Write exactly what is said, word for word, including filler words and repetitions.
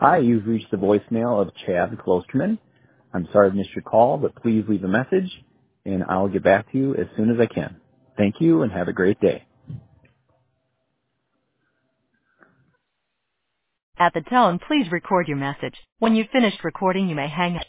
Hi, you've reached the voicemail of Chad Klosterman. I'm sorry I missed your call, but please leave a message, and I'll get back to you as soon as I can. Thank you, and have a great day. At the tone, please record your message. When you've finished recording, you may hang up.